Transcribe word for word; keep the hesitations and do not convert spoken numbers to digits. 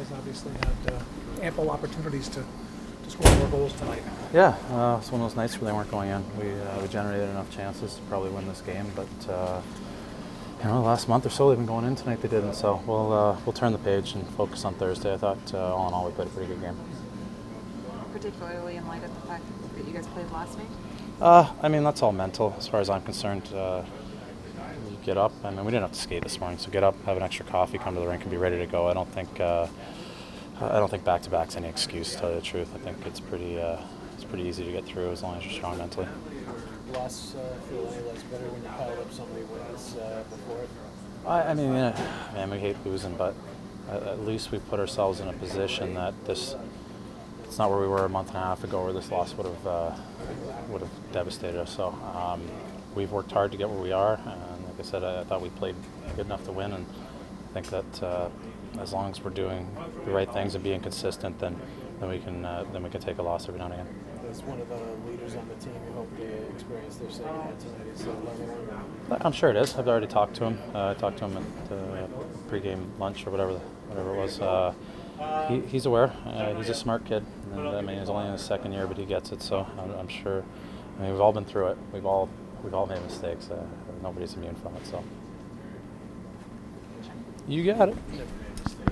guys obviously had uh, ample opportunities to, to score more goals tonight. Yeah, uh, it's one of those nights where they weren't going in. We uh, we generated enough chances to probably win this game, but uh, you know, the last month or so they've been going in. Tonight they didn't, so we'll uh, we'll turn the page and focus on Thursday. I thought uh, all in all we played a pretty good game. Particularly in light of the fact that you guys played last night? Uh, I mean, that's all mental as far as I'm concerned. Uh, you get up. I mean, we didn't have to skate this morning, so get up, have an extra coffee, come to the rink, and be ready to go. I don't think uh, I don't think back-to-back's any excuse, to tell you the truth. I think it's pretty uh, it's pretty easy to get through as long as you're strong mentally. Loss uh, feel any less better when you piled up so many wins uh, before it? I, I mean, yeah, man, we hate losing, but at, at least we put ourselves in a position that this. It's not where we were a month and a half ago, where this loss would have uh, would have devastated us. So um, we've worked hard to get where we are, and like I said, I, I thought we played good enough to win, and I think that uh, as long as we're doing the right things and being consistent, then then we can uh, then we can take a loss every now and again. As one of the leaders on the team, you hope to experience their second half tonight. Is uh, learning one? I'm sure it is. I've already talked to him. Uh, I talked to him at the pregame lunch or whatever whatever it was. Uh, He, he's aware. Uh, he's a smart kid, and I mean he's only in his second year, but he gets it. So I'm, I'm sure. I mean we've all been through it. We've all we've all made mistakes. Uh, nobody's immune from it. So you got it.